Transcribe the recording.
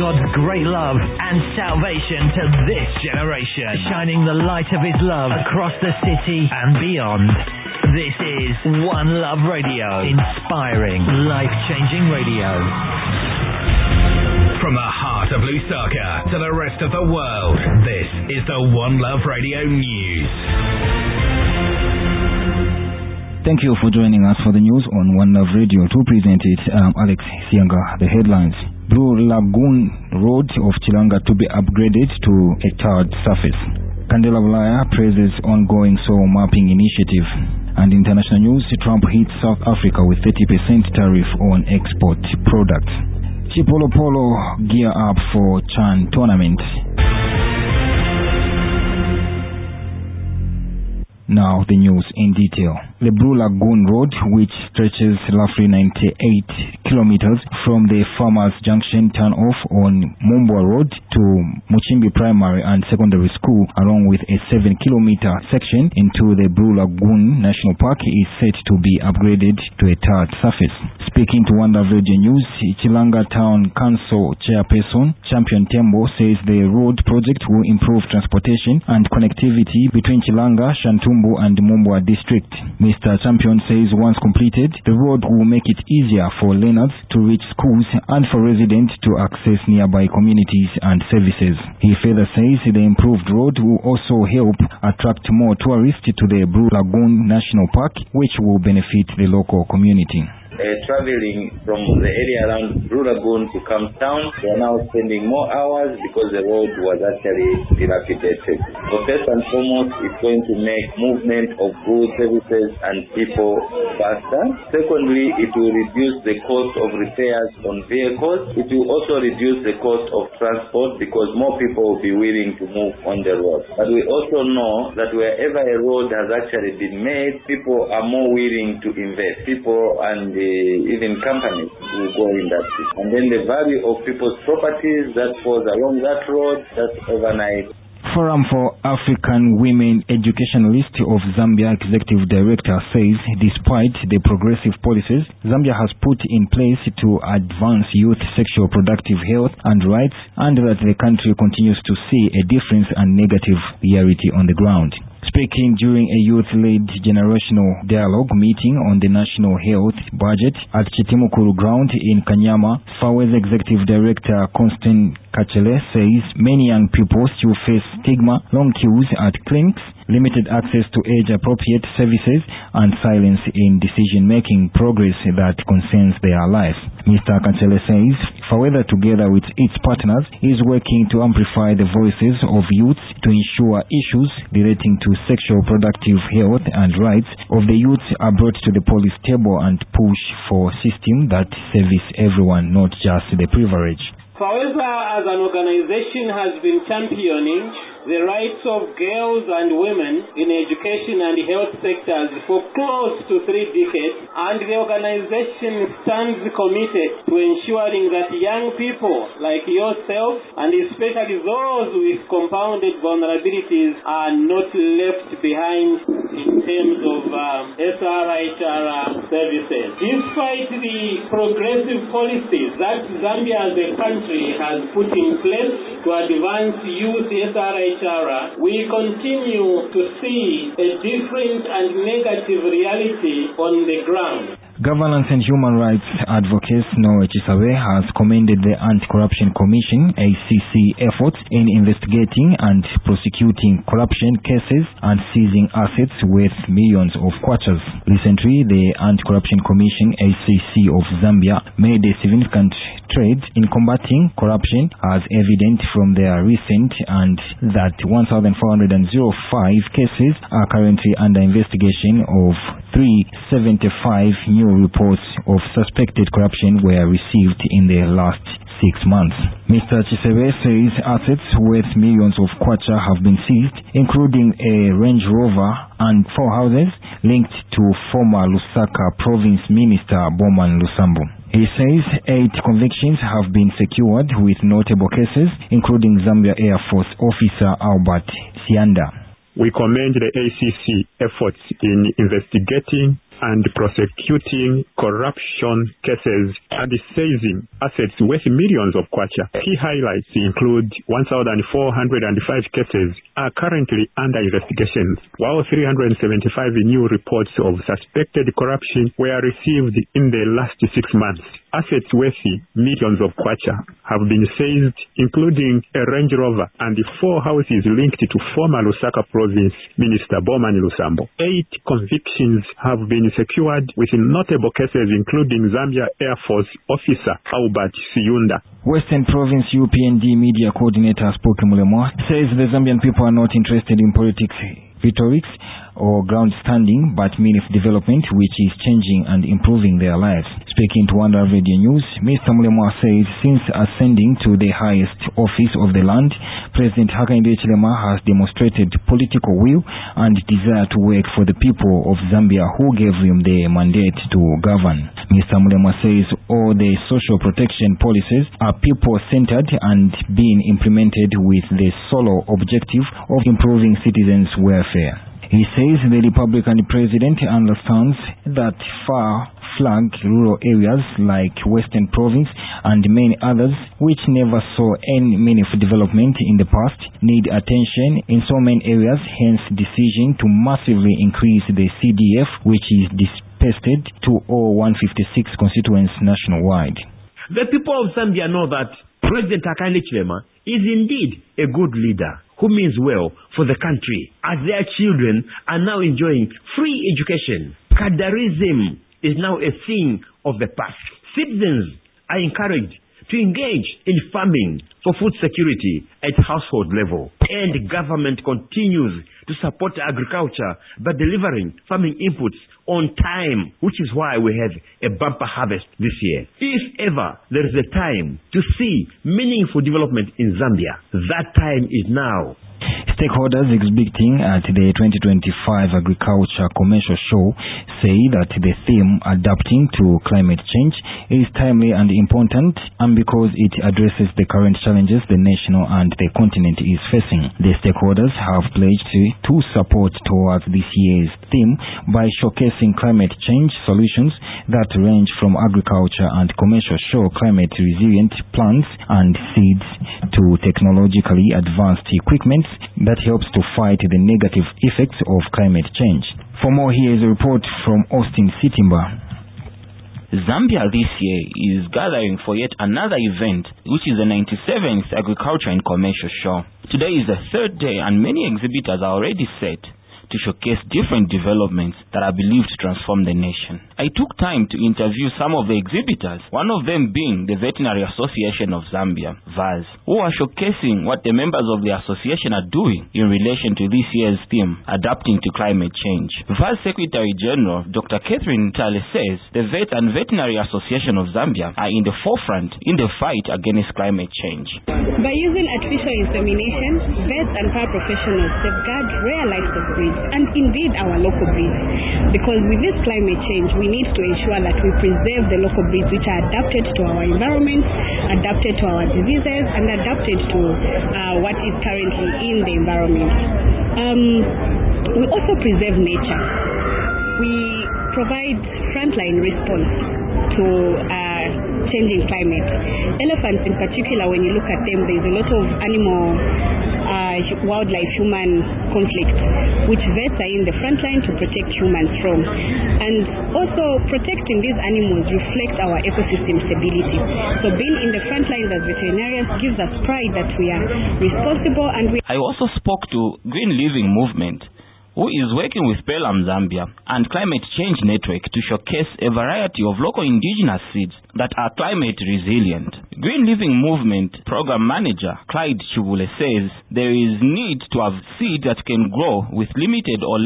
God's great love and salvation to this generation, shining the light of His love across the city and beyond. This is One Love Radio, inspiring, life-changing radio. From the heart of Lusaka to the rest of the world, this is the One Love Radio News. Thank you for joining us for the news on One Love Radio. To present it, Alex Sianga. The headlines. Blue Lagoon Road of Chilanga to be upgraded to a tarred surface. Kandela Bulaya praises ongoing soil mapping initiative. And international news, Trump hits South Africa with 30% tariff on export products. Chipolo Polo gear up for Chan tournament. Now the news in detail. The Blue Lagoon Road, which stretches roughly 98 kilometers from the Farmers Junction turn-off on Mumbwa Road to Muchimbi Primary and Secondary School, along with a 7-kilometer section into the Blue Lagoon National Park, is set to be upgraded to a tarred surface. Speaking to One Love Radio News, Chilanga Town Council Chairperson Champion Tembo says the road project will improve transportation and connectivity between Chilanga, Shantumbu and Mumbwa district. Mr. Champion says once completed, the road will make it easier for learners to reach schools and for residents to access nearby communities and services. He further says the improved road will also help attract more tourists to the Blue Lagoon National Park, which will benefit the local community. Traveling from the area around Blue Lagoon to Camp Town, they are now spending more hours because the road was actually dilapidated. So first and foremost, it's going to make movement of goods, services and people faster. Secondly, it will reduce the cost of repairs on vehicles. It will also reduce the cost of transport because more people will be willing to move on the road. But we also know that wherever a road has actually been made, people are more willing to invest. People and even companies will go in that way. And then the value of people's properties that falls along that road, that's overnight. Forum for African Women Educationalist of Zambia Executive Director says despite the progressive policies Zambia has put in place to advance youth sexual productive health and rights, and that the country continues to see a difference and negative reality on the ground. Speaking during a youth-led generational dialogue meeting on the national health budget at Chitimukuru Ground in Kanyama, FAWE's Executive Director Constant Kachele says many young people still face stigma, long queues at clinics, limited access to age-appropriate services, and silence in decision-making progress that concerns their lives. Mr. Kachele says FAWEDA, together with its partners, is working to amplify the voices of youths to ensure issues relating to sexual productive health and rights of the youths are brought to the policy table and push for systems that service everyone, not just the privileged. FAWEDA as an organization has been championing the rights of girls and women in education and health sectors for close to 3 decades, and the organization stands committed to ensuring that young people like yourself, and especially those with compounded vulnerabilities, are not left behind in terms of SRHR services. Despite the progressive policies that Zambia as a country has put in place to advance youth SRHR, we continue to see a different and negative reality on the ground. Governance and Human Rights Advocate Noah Chisawe has commended the Anti-Corruption Commission ACC efforts in investigating and prosecuting corruption cases and seizing assets worth millions of kwachas. Recently, the Anti-Corruption Commission ACC of Zambia made a significant strides in combating corruption, as evident from their recent and that 1,405 cases are currently under investigation. Of 375 new reports of suspected corruption were received in the last 6 months. Mr. Chisebe says assets worth millions of kwacha have been seized, including a Range Rover and 4 houses linked to former Lusaka Province Minister Bowman Lusambo. He says 8 convictions have been secured with notable cases, including Zambia Air Force officer Albert Sianda. We commend the ACC efforts in investigating and prosecuting corruption cases and seizing assets worth millions of kwacha. Key highlights include 1,405 cases are currently under investigation, while 375 new reports of suspected corruption were received in the last 6 months. Assets worth millions of kwacha have been seized, including a Range Rover and 4 houses linked to former Lusaka Province Minister Bomani Lusambo. 8 convictions have been secured with notable cases including Zambia Air Force officer Albert Siyunda. Western Province UPND Media Coordinator Spoke Mulemwa says the Zambian people are not interested in politics, rhetorics, or ground standing, but means development which is changing and improving their lives. Speaking to One Love Radio News, Mr. Mulemwa said since ascending to the highest office of the land, President Hakainde Hichilema has demonstrated political will and desire to work for the people of Zambia who gave him the mandate to govern. Mr. Mulemwa says all the social protection policies are people-centered and being implemented with the sole objective of improving citizens' welfare. He says the Republican President understands that far-flung rural areas like Western Province and many others which never saw any meaningful development in the past need attention in so many areas, hence decision to massively increase the CDF which is dispersed to all 156 constituents nationwide. The people of Zambia know that President Hakainde Hichilema is indeed a good leader who means well for the country, as their children are now enjoying free education. Cadarism is now a thing of the past. Citizens are encouraged to engage in farming for food security at household level. And government continues to support agriculture by delivering farming inputs on time, which is why we have a bumper harvest this year. If ever there is a time to see meaningful development in Zambia, that time is now. Stakeholders exhibiting at the 2025 Agriculture Commercial Show say that the theme adapting to climate change is timely and important, and because it addresses the current challenges the nation and the continent is facing. The stakeholders have pledged to support towards this year's theme by showcasing climate change solutions that range from agriculture and commercial show climate resilient plants and seeds to technologically advanced equipment that helps to fight the negative effects of climate change. For more, here is a report from Austin Sitimba. Zambia this year is gathering for yet another event, which is the 97th Agriculture and Commercial Show. Today is the 3rd day and many exhibitors are already set to showcase different developments that are believed to transform the nation. I took time to interview some of the exhibitors, one of them being the Veterinary Association of Zambia, VAZ, who are showcasing what the members of the association are doing in relation to this year's theme, adapting to climate change. VAZ Secretary General Dr. Catherine Tale says the Vet and Veterinary Association of Zambia are in the forefront in the fight against climate change. By using artificial insemination, vets and paraprofessionals safeguard rare livestock breeds and indeed our local breeds, because with this climate change we need to ensure that we preserve the local breeds which are adapted to our environment, adapted to our diseases, and adapted to what is currently in the environment. We also preserve nature. We provide frontline response to changing climate. Elephants in particular, when you look at them, there's a lot of animal wildlife-human conflict, which vets are in the front line to protect humans from. And also protecting these animals reflects our ecosystem stability. So being in the front lines as veterinarians gives us pride that we are responsible. And I also spoke to Green Living Movement, who is working with Pelam Zambia and Climate Change Network to showcase a variety of local indigenous seeds that are climate resilient. Green Living Movement Program Manager Clyde Chubule says there is need to have seed that can grow with limited or